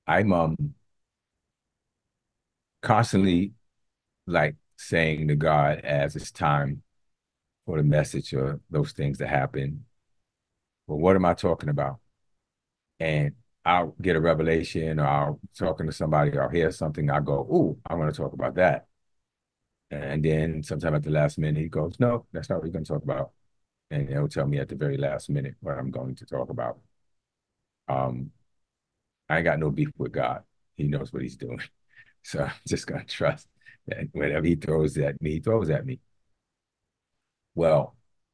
I'm constantly like saying to God as it's time for the message or those things to happen. Well, what am I talking about? And I'll get a revelation or I'll talking to somebody or I'll hear something. I go, "Ooh, I want to talk about that." And then sometime at the last minute, he goes, "No, that's not what we're going to talk about." And he'll tell me at the very last minute what I'm going to talk about. Um, I ain't got no beef with God. He knows what he's doing. So I'm just going to trust that whatever he throws at me, he throws at me. Well,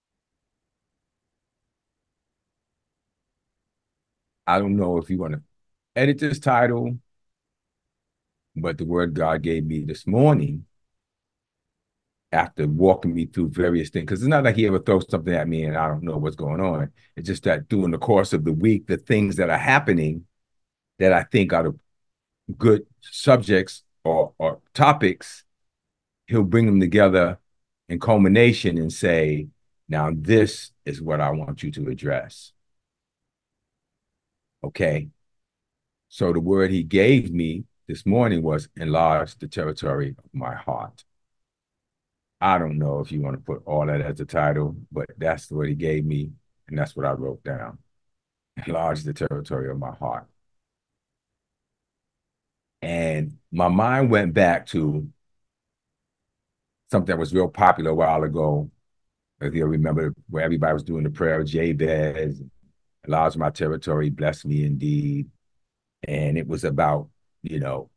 I don't know if you want to edit this title, but the word God gave me this morning after walking me through various things, because it's not like he ever throws something at me and I don't know what's going on. It's just that during the course of the week, the things that are happening that I think are the good subjects or topics, he'll bring them together in culmination and say, now this is what I want you to address. Okay. So the word he gave me this morning was enlarge the territory of my heart. I don't know if you want to put all that as a title, but that's what he gave me, and that's what I wrote down. Enlarge the territory of my heart. And my mind went back to something that was real popular a while ago. If you remember where everybody was doing the prayer of Jabez, enlarge my territory, bless me indeed. And it was about, you know,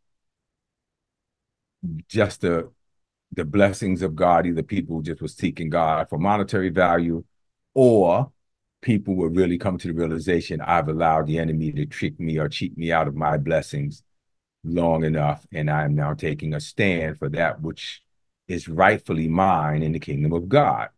just the blessings of God. Either people just were seeking God for monetary value, or people were really coming to the realization I've allowed the enemy to trick me or cheat me out of my blessings long enough, and I'm now taking a stand for that which is rightfully mine in the kingdom of God.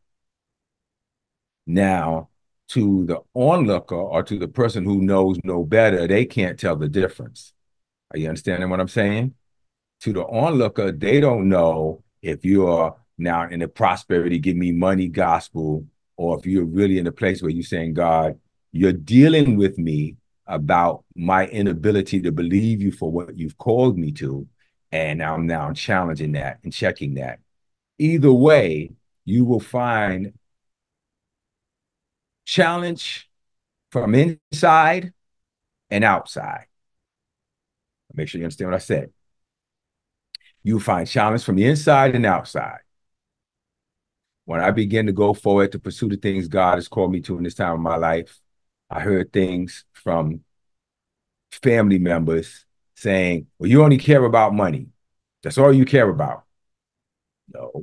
Now, to the onlooker or to the person who knows no better, they can't tell the difference. Are you understanding what I'm saying? To the onlooker, they don't know if you're now in the prosperity, give me money gospel, or if you're really in a place where you're saying, God, you're dealing with me about my inability to believe you for what you've called me to. And I'm now challenging that and checking that. Either way, you will find challenge from inside and outside. Make sure you understand what I said. You find challenge from the inside and outside. When I began to go forward to pursue the things God has called me to in this time of my life, I heard things from family members saying, well, you only care about money. That's all you care about. No,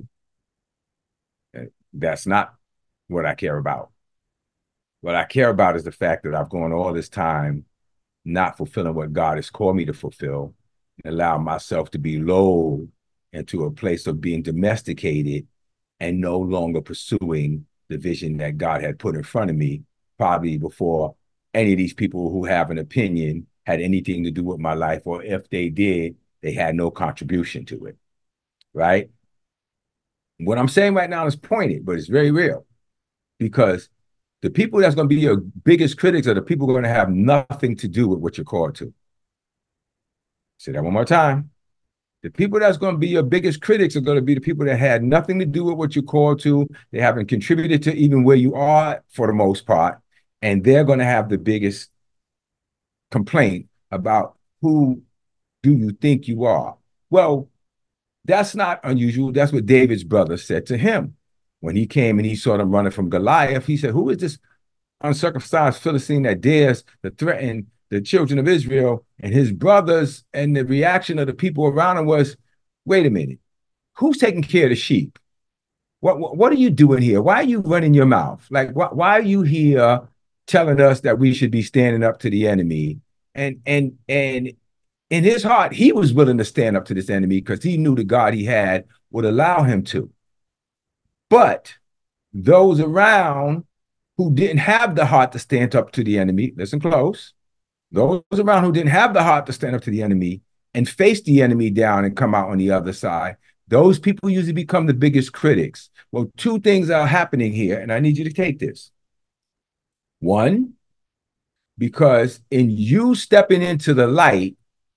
that's not what I care about. What I care about is the fact that I've gone all this time not fulfilling what God has called me to fulfill and allow myself to be lulled into a place of being domesticated and no longer pursuing the vision that God had put in front of me, probably before any of these people who have an opinion had anything to do with my life, or if they did, they had no contribution to it. Right? What I'm saying right now is pointed, but it's very real, because the people that's going to be your biggest critics are the people who are going to have nothing to do with what you're called to. Say that one more time. The people that's going to be your biggest critics are going to be the people that had nothing to do with what you're called to. They haven't contributed to even where you are for the most part. And they're going to have the biggest complaint about who do you think you are. Well, that's not unusual. That's what David's brother said to him. When he came and he saw them running from Goliath, he said, who is this uncircumcised Philistine that dares to threaten the children of Israel? And his brothers and the reaction of the people around him was, wait a minute, who's taking care of the sheep? What are you doing here? Why are you running your mouth? Like, why are you here telling us that we should be standing up to the enemy? And in his heart, he was willing to stand up to this enemy because he knew the God he had would allow him to. But those around who didn't have the heart to stand up to the enemy, listen close, those around who didn't have the heart to stand up to the enemy and face the enemy down and come out on the other side, those people usually become the biggest critics. Well, two things are happening here, and I need you to take this. One, because in you stepping into the light,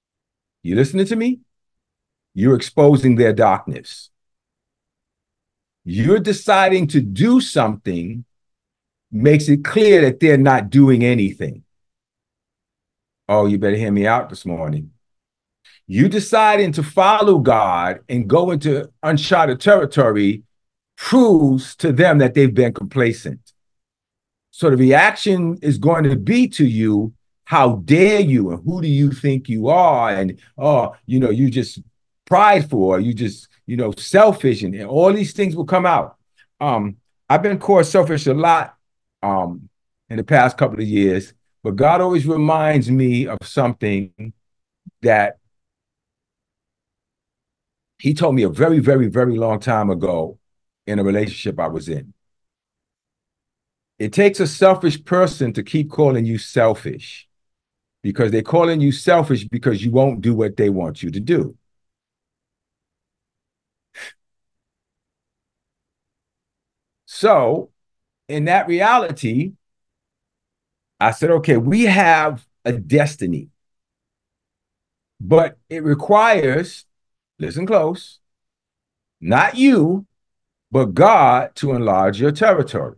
You listening to me? You're exposing their darkness. You're deciding to do something makes it clear that they're not doing anything. Oh, you better hear me out this morning. You deciding to follow God and go into uncharted territory proves to them that they've been complacent. So the reaction is going to be to you, how dare you, and who do you think you are? And oh, you just prideful, or you just, selfish, and all these things will come out. I've been called selfish a lot in the past couple of years, but God always reminds me of something that He told me a very, very, very long time ago in a relationship I was in. It takes a selfish person to keep calling you selfish, because they're calling you selfish because you won't do what they want you to do. So, in that reality, I said, okay, we have a destiny, but it requires, listen close, not you, but God to enlarge your territory.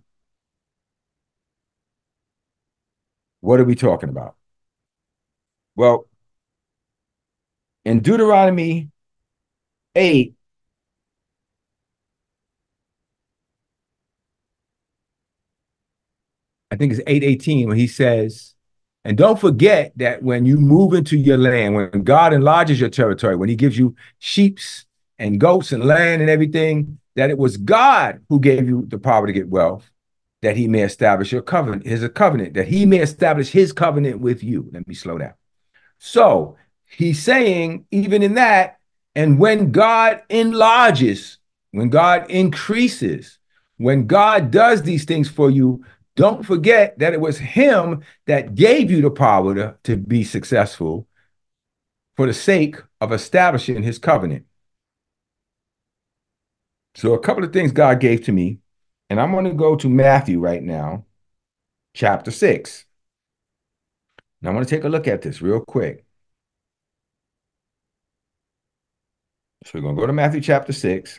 What are we talking about? Well, in Deuteronomy 8, I think it's 8:18, when he says, and don't forget that when you move into your land, when God enlarges your territory, when he gives you sheep and goats and land and everything, that it was God who gave you the power to get wealth, that he may establish your covenant, his covenant, that he may establish his covenant with you. Let me slow down. So he's saying, even in that, and when God enlarges, when God increases, when God does these things for you, don't forget that it was him that gave you the power to be successful for the sake of establishing his covenant. So a couple of things God gave to me, and I'm going to go to Matthew right now, chapter 6. Now I want to take a look at this real quick. So we're going to go to Matthew chapter 6.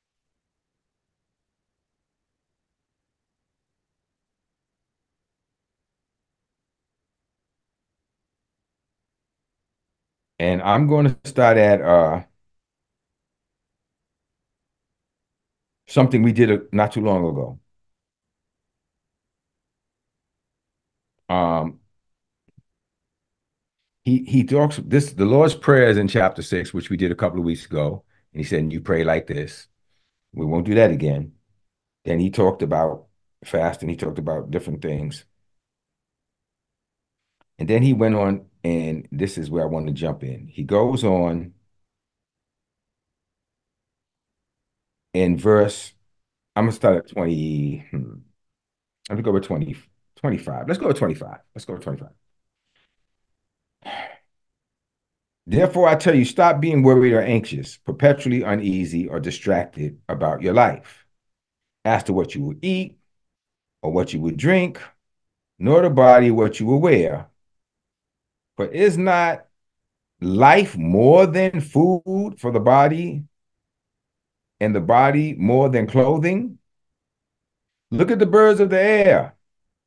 And I'm going to start at something we did not too long ago. Um, he talks this, the Lord's Prayer is in chapter 6, which we did a couple of weeks ago. And he said, you pray like this. We won't do that again. Then he talked about fasting. He talked about different things. And then he went on, and this is where I want to jump in. He goes on in verse, I'm going to start at 20. Let me go with 20, 25. Let's go with 25. Let's go with 25. Therefore, I tell you, stop being worried or anxious, perpetually uneasy or distracted about your life, as to what you will eat or what you will drink, nor the body what you will wear. For is not life more than food for the body, and the body more than clothing? Look at the birds of the air.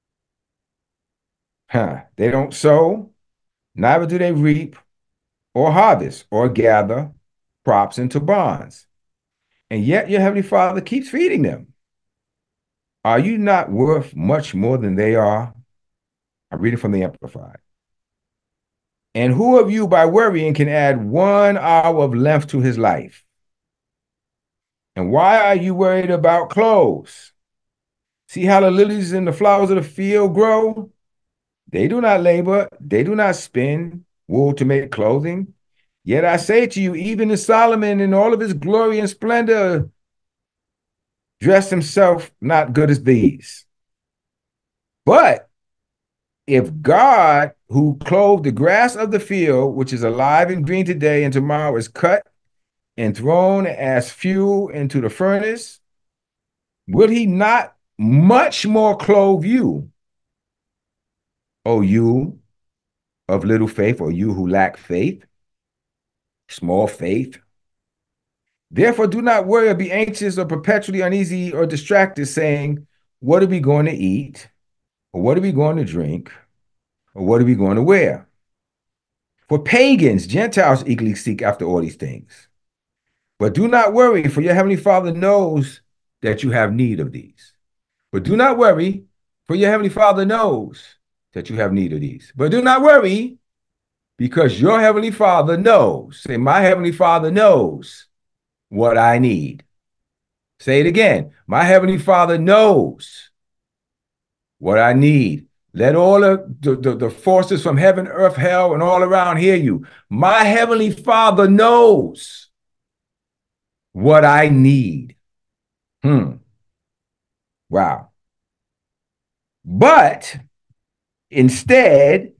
They don't sow, neither do they reap or harvest or gather crops into barns. And yet your heavenly Father keeps feeding them. Are you not worth much more than they are? I'm reading from the Amplified. And who of you by worrying can add 1 hour of length to his life? And why are you worried about clothes? See how the lilies and the flowers of the field grow? They do not labor, they do not spin wool to make clothing. Yet I say to you, even as Solomon in all of his glory and splendor dressed himself not good as these. But if God, who clothed the grass of the field, which is alive and green today and tomorrow is cut and thrown as fuel into the furnace, will he not much more clothe you, O you of little faith, or you who lack faith? Small faith. Therefore, do not worry or be anxious or perpetually uneasy or distracted, saying, what are we going to eat? Or what are we going to drink? Or what are we going to wear? For pagans, Gentiles eagerly seek after all these things. But do not worry, for your heavenly Father knows that you have need of these. But do not worry, for your heavenly Father knows that you have need of these. But do not worry, because your heavenly Father knows. Say, my heavenly Father knows what I need. Say it again. My heavenly Father knows what I need. Let all the forces from heaven, earth, hell, and all around hear you. My heavenly Father knows what I need. Wow. But instead,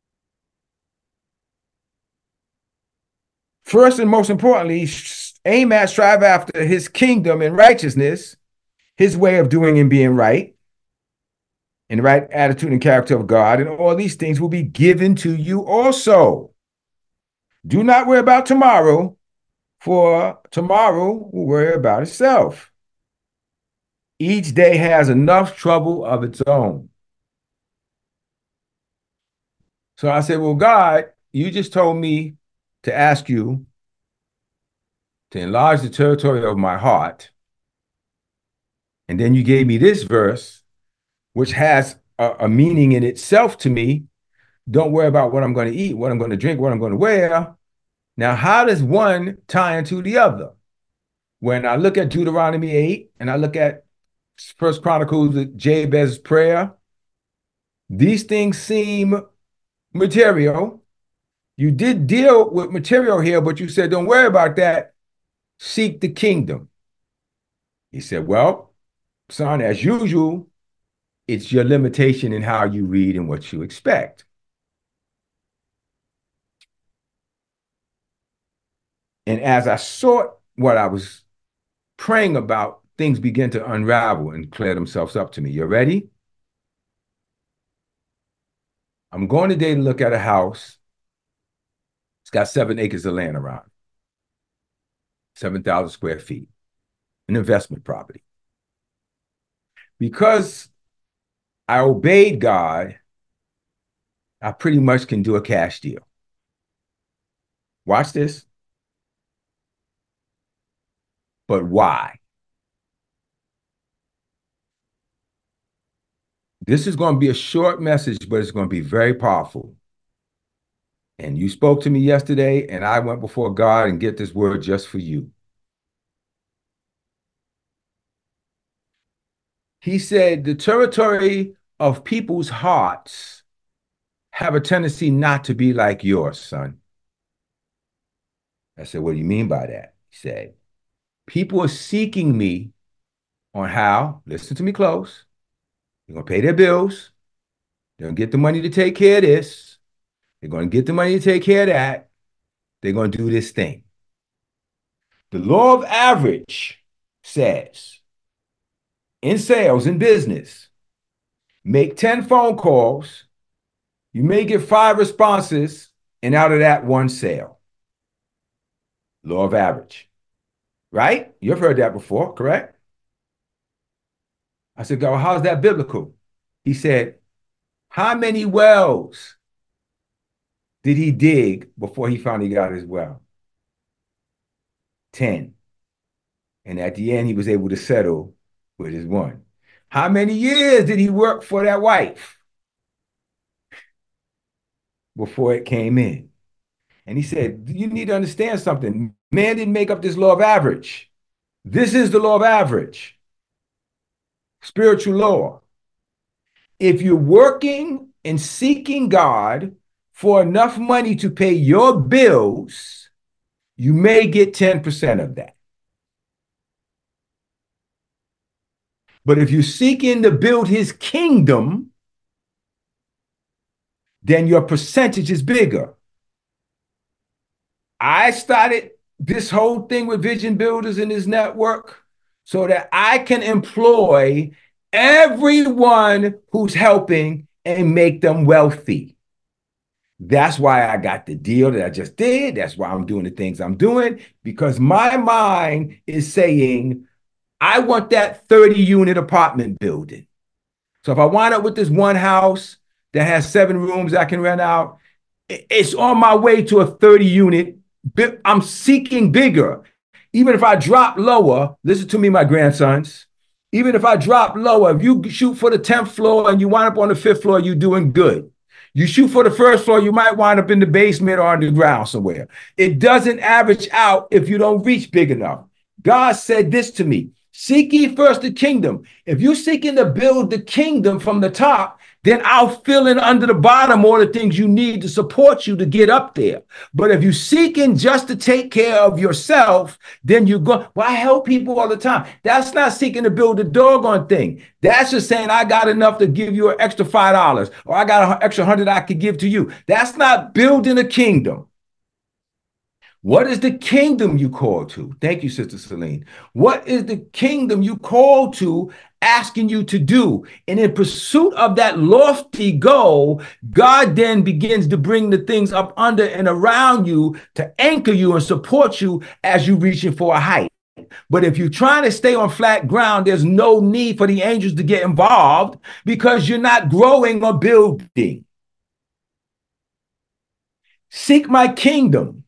first and most importantly, aim at, strive after his kingdom and righteousness, his way of doing and being right, and the right attitude and character of God, and all these things will be given to you also. Do not worry about tomorrow, for tomorrow will worry about itself. Each day has enough trouble of its own. So I said, well, God, you just told me to ask you to enlarge the territory of my heart. And then you gave me this verse, which has a meaning in itself to me. Don't worry about what I'm going to eat, what I'm going to drink, what I'm going to wear. Now, how does one tie into the other? When I look at Deuteronomy 8 and I look at First Chronicles, Jabez's prayer, these things seem material. You did deal with material here, but you said, don't worry about that. Seek the kingdom. He said, well, son, as usual, it's your limitation in how you read and what you expect. And as I sought what I was praying about, things began to unravel and clear themselves up to me. You ready? I'm going today to look at a house. It's got 7 acres of land around, 7,000 square feet, an investment property. Because I obeyed God, I pretty much can do a cash deal. Watch this. But why? This is going to be a short message, but it's going to be very powerful. And you spoke to me yesterday, and I went before God and get this word just for you. He said, the territory of people's hearts have a tendency not to be like yours, son. I said, what do you mean by that? He said, people are seeking me on how, listen to me close, they're going to pay their bills, they're going to get the money to take care of this, they're going to get the money to take care of that, they're going to do this thing. The law of average says, in sales and business, make 10 phone calls, you may get 5 responses, and out of that, 1 sale. Law of average. Right? You've heard that before, correct? I said, God, well, how's that biblical? He said, how many wells did he dig before he finally got his well? 10. And at the end, he was able to settle with his one. How many years did he work for that wife before it came in? And he said, you need to understand something. Man didn't make up this law of average. This is the law of average. Spiritual law. If you're working and seeking God for enough money to pay your bills, you may get 10% of that. But if you're seeking to build his kingdom, then your percentage is bigger. I started this whole thing with Vision Builders in this network so that I can employ everyone who's helping and make them wealthy. That's why I got the deal that I just did. That's why I'm doing the things I'm doing, because my mind is saying, I want that 30 unit apartment building. So if I wind up with this one house that has 7 rooms I can rent out, it's on my way to a 30 unit. I'm seeking bigger. Even if I drop lower, listen to me, my grandsons. Even if I drop lower, if you shoot for the 10th floor and you wind up on the 5th floor, you're doing good. You shoot for the first floor, you might wind up in the basement or on the ground somewhere. It doesn't average out if you don't reach big enough. God said this to me: seek ye first the kingdom. If you're seeking to build the kingdom from the top, then I'll fill in under the bottom all the things you need to support you to get up there. But if you're seeking just to take care of yourself, then you go, well, I help people all the time. That's not seeking to build a doggone thing. That's just saying, I got enough to give you an extra $5, or I got an extra 100 I could give to you. That's not building a kingdom. What is the kingdom you call to? Thank you, Sister Celine. What is the kingdom you call to, asking you to do? And in pursuit of that lofty goal, God then begins to bring the things up under and around you to anchor you and support you as you're reaching for a height. But if you're trying to stay on flat ground, there's no need for the angels to get involved, because you're not growing or building. Seek my kingdom,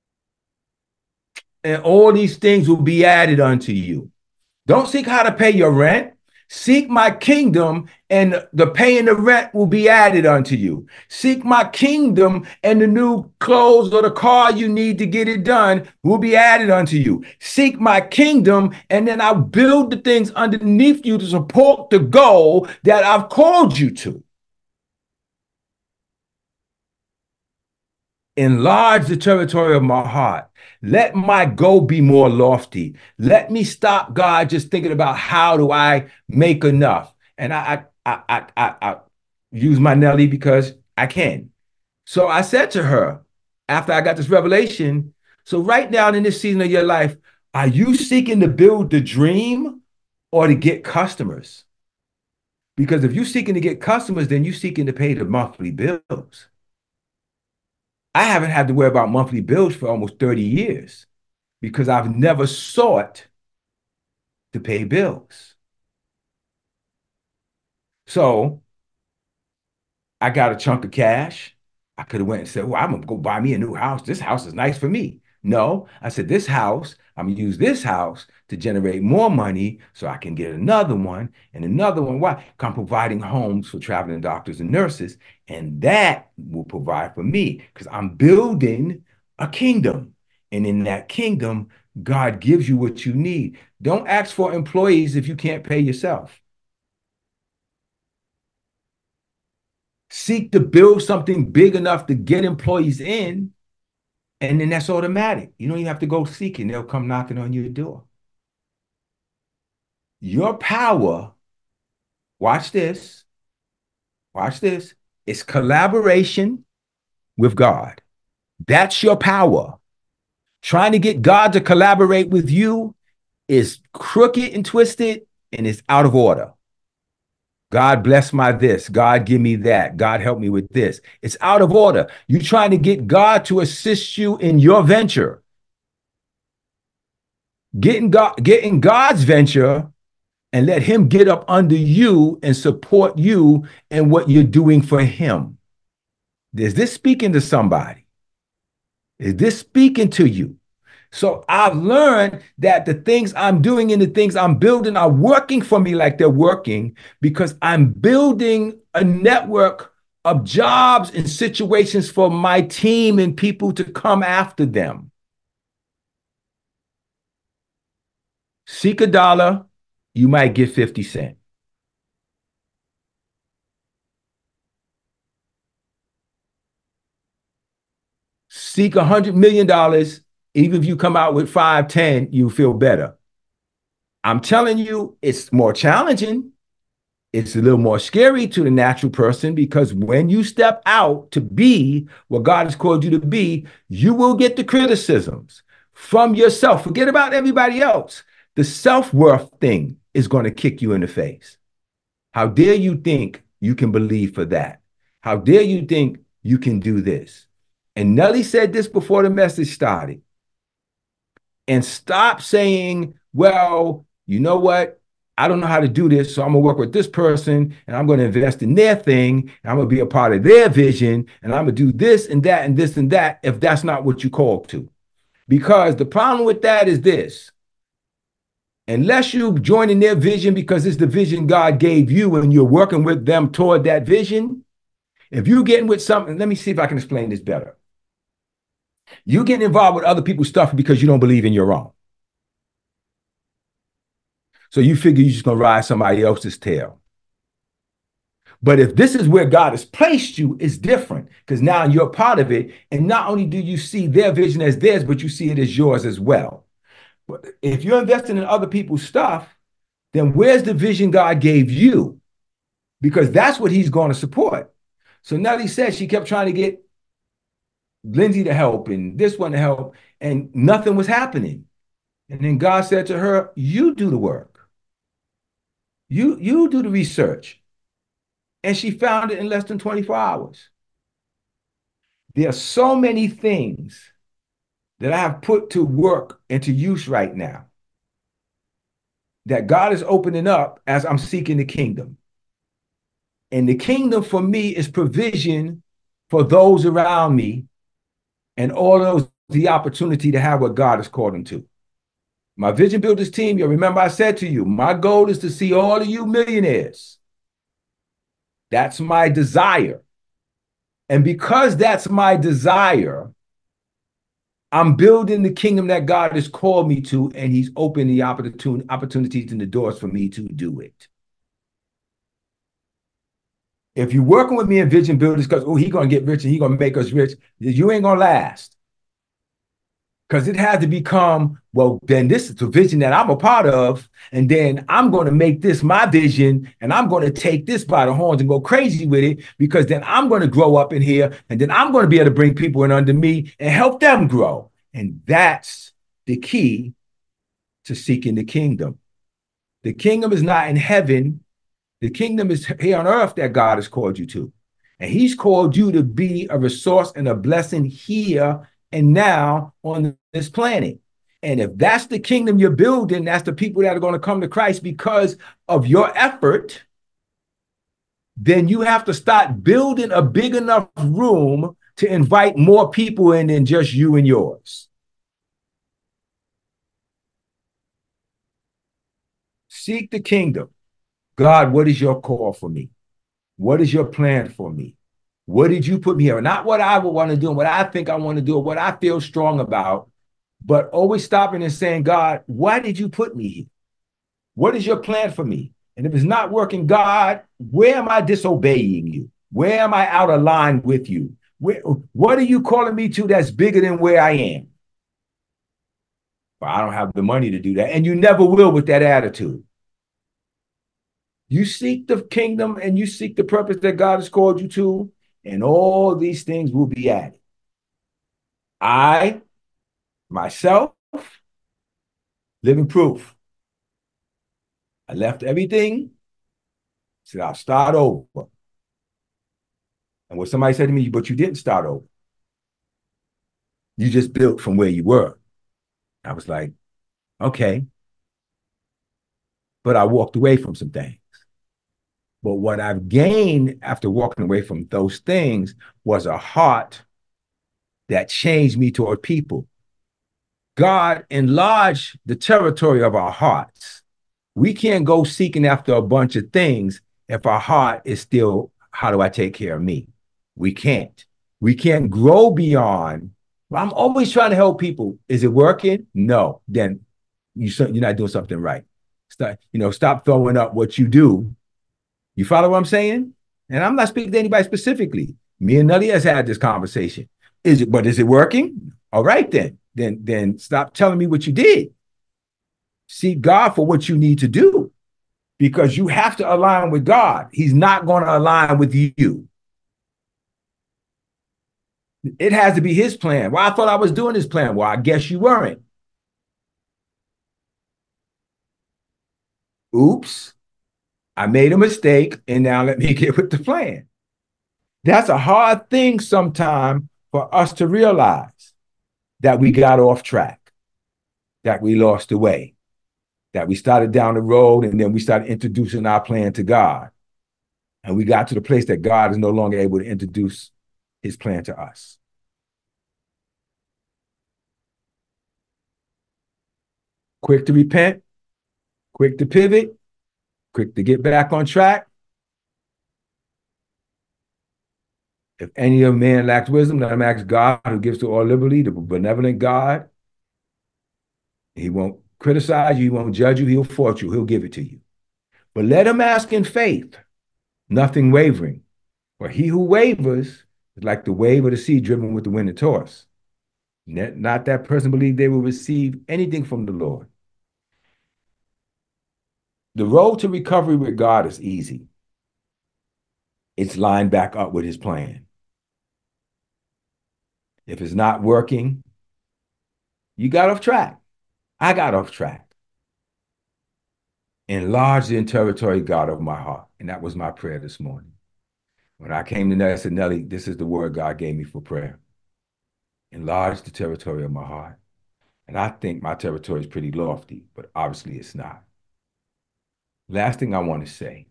and all these things will be added unto you. Don't seek how to pay your rent. Seek my kingdom, and the paying the rent will be added unto you. Seek my kingdom, and the new clothes or the car you need to get it done will be added unto you. Seek my kingdom, and then I'll build the things underneath you to support the goal that I've called you to. Enlarge the territory of my heart. Let my goal be more lofty. Let me stop, God, just thinking about how do I make enough. And I use my Nelly because I can. So I said to her, after I got this revelation, so right now in this season of your life, are you seeking to build the dream or to get customers? Because if you're seeking to get customers, then you're seeking to pay the monthly bills. I haven't had to worry about monthly bills for almost 30 years because I've never sought to pay bills. So I got a chunk of cash. I could have went and said, well, I'm going to go buy me a new house. This house is nice for me. No, I said, this house, I'm going to use this house to generate more money so I can get another one and another one. Why? I'm providing homes for traveling doctors and nurses, and that will provide for me because I'm building a kingdom. And in that kingdom, God gives you what you need. Don't ask for employees if you can't pay yourself. Seek to build something big enough to get employees in, and then that's automatic. You don't even have to go seeking. They'll come knocking on your door. Your power, watch this, it's collaboration with God. That's your power. Trying to get God to collaborate with you is crooked and twisted, and it's out of order. God bless my this. God give me that. God help me with this. It's out of order. You're trying to get God to assist you in your venture. Getting God's venture and let him get up under you and support you in what you're doing for him. Is this speaking to somebody? Is this speaking to you? So I've learned that the things I'm doing and the things I'm building are working for me like they're working because I'm building a network of jobs and situations for my team and people to come after them. Seek a dollar, you might get 50 cents. Seek $100 million, even if you come out with 5, 10, you feel better. I'm telling you, it's more challenging. It's a little more scary to the natural person because when you step out to be what God has called you to be, you will get the criticisms from yourself. Forget about everybody else. The self-worth thing is going to kick you in the face. How dare you think you can believe for that? How dare you think you can do this. And Nelly said this before the message started. And stop saying, well, you know what? I don't know how to do this, so I'm gonna work with this person and I'm gonna invest in their thing and I'm gonna be a part of their vision and I'm gonna do this and that and this and that if that's not what you called to. Because the problem with that is this: unless you join in their vision because it's the vision God gave you and you're working with them toward that vision, if you're getting with something, let me see if I can explain this better. You getting involved with other people's stuff because you don't believe in your own. So you figure you're just going to ride somebody else's tail. But if this is where God has placed you, it's different because now you're a part of it. And not only do you see their vision as theirs, but you see it as yours as well. But if you're investing in other people's stuff, then where's the vision God gave you? Because that's what he's going to support. So Nelly said she kept trying to get Lindsay to help and this one to help, and nothing was happening. And then God said to her, you do the work. You do the research. And she found it in less than 24 hours. There are so many things that I have put to work and to use right now that God is opening up as I'm seeking the kingdom. And the kingdom for me is provision for those around me and all those the opportunity to have what God has called them to. My Vision Builders team, you remember I said to you, my goal is to see all of you millionaires. That's my desire. And because that's my desire, I'm building the kingdom that God has called me to, and he's opened the opportunities and the doors for me to do it. If you're working with me in Vision Builders because, oh, he's going to get rich and he's going to make us rich, you ain't going to last. Because it has to become, well, then this is the vision that I'm a part of, and then I'm going to make this my vision, and I'm going to take this by the horns and go crazy with it, because then I'm going to grow up in here, and then I'm going to be able to bring people in under me and help them grow. And that's the key to seeking the kingdom. The kingdom is not in heaven. The kingdom is here on earth that God has called you to. And he's called you to be a resource and a blessing here and now on this planet. And if that's the kingdom you're building, that's the people that are going to come to Christ because of your effort, then you have to start building a big enough room to invite more people in than just you and yours. Seek the kingdom. God, what is your call for me? What is your plan for me? What did you put me here? Not what I would want to do and what I think I want to do or what I feel strong about, but always stopping and saying, God, why did you put me here? What is your plan for me? And if it's not working, God, where am I disobeying you? Where am I out of line with you? What are you calling me to that's bigger than where I am? Well, I don't have the money to do that. And you never will with that attitude. You seek the kingdom and you seek the purpose that God has called you to, and all these things will be added. I, myself, living proof. I left everything, said, I'll start over. And when somebody said to me, but you didn't start over. You just built from where you were. I was like, okay. But I walked away from some things. But what I've gained after walking away from those things was a heart that changed me toward people. God enlarged the territory of our hearts. We can't go seeking after a bunch of things if our heart is still, how do I take care of me? We can't. We can't grow beyond. Well, I'm always trying to help people. Is it working? No. Then you're not doing something right. Stop throwing up what you do. You follow what I'm saying? And I'm not speaking to anybody specifically. Me and Nelly has had this conversation. Is it working? All right, then. Then stop telling me what you did. Seek God for what you need to do, because you have to align with God. He's not going to align with you. It has to be his plan. Well, I thought I was doing his plan. Well, I guess you weren't. Oops. I made a mistake, and now let me get with the plan. That's a hard thing sometimes for us to realize that we got off track, that we lost the way, that we started down the road and then we started introducing our plan to God. And we got to the place that God is no longer able to introduce his plan to us. Quick to repent, quick to pivot, quick to get back on track. If any of man lacks wisdom, let him ask God who gives to all liberally, the benevolent God. He won't criticize you, he won't judge you, he'll fault you, he'll give it to you. But let him ask in faith, nothing wavering. For he who wavers is like the wave of the sea driven with the wind and tossed. Not that person believe they will receive anything from the Lord. The road to recovery with God is easy. It's lined back up with his plan. If it's not working, you got off track. I got off track. Enlarge the territory, God, of my heart. And that was my prayer this morning. When I came to Nelly, I said, Nelly, this is the word God gave me for prayer. Enlarge the territory of my heart. And I think my territory is pretty lofty, but obviously it's not. Last thing I want to say,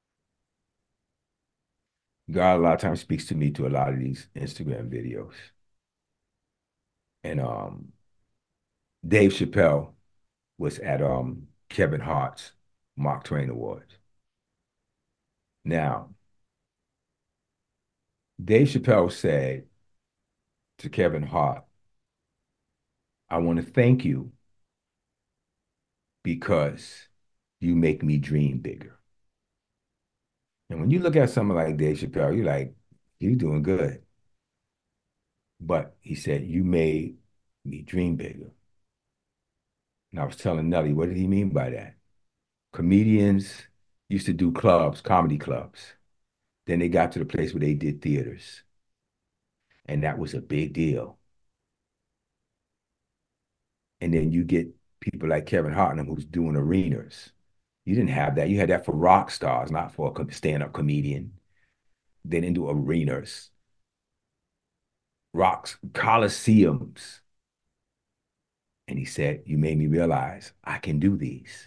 God a lot of times speaks to me to a lot of these Instagram videos. And Dave Chappelle was at Kevin Hart's Mark Twain Awards. Now, Dave Chappelle said to Kevin Hart, I want to thank you because you make me dream bigger. And when you look at someone like Dave Chappelle, you're like, you're doing good. But he said, you made me dream bigger. And I was telling Nelly, what did he mean by that? Comedians used to do clubs, comedy clubs. Then they got to the place where they did theaters. And that was a big deal. And then you get people like Kevin Hartnum who's doing arenas. You didn't have that. You had that for rock stars, not for a stand-up comedian. They didn't do arenas, rocks, coliseums. And he said, you made me realize I can do these.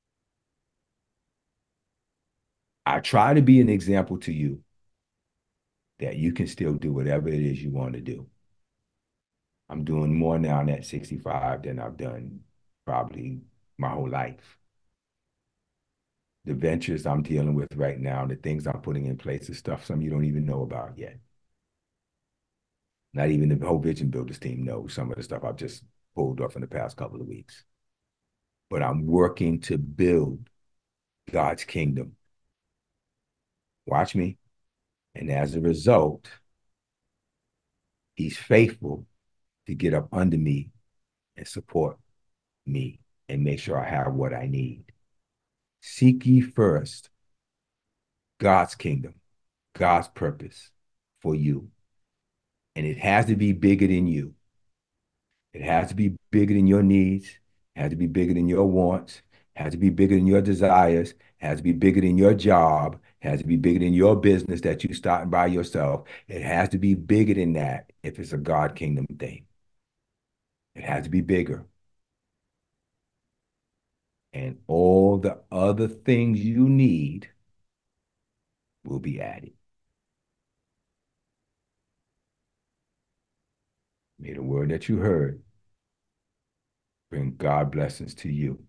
I try to be an example to you that you can still do whatever it is you want to do. I'm doing more now at 65 than I've done probably my whole life. The ventures I'm dealing with right now, the things I'm putting in place, is stuff some you don't even know about yet. Not even the whole Vision Builders team knows some of the stuff I've just pulled off in the past couple of weeks. But I'm working to build God's kingdom. Watch me. And as a result, he's faithful to get up under me and support me and make sure I have what I need. Seek ye first God's kingdom, God's purpose for you. And it has to be bigger than you. It has to be bigger than your needs. It has to be bigger than your wants. It has to be bigger than your desires. It has to be bigger than your job. It has to be bigger than your business that you starting by yourself. It has to be bigger than that if it's a God kingdom thing. It has to be bigger. And all the other things you need will be added. May the word that you heard bring God blessings to you.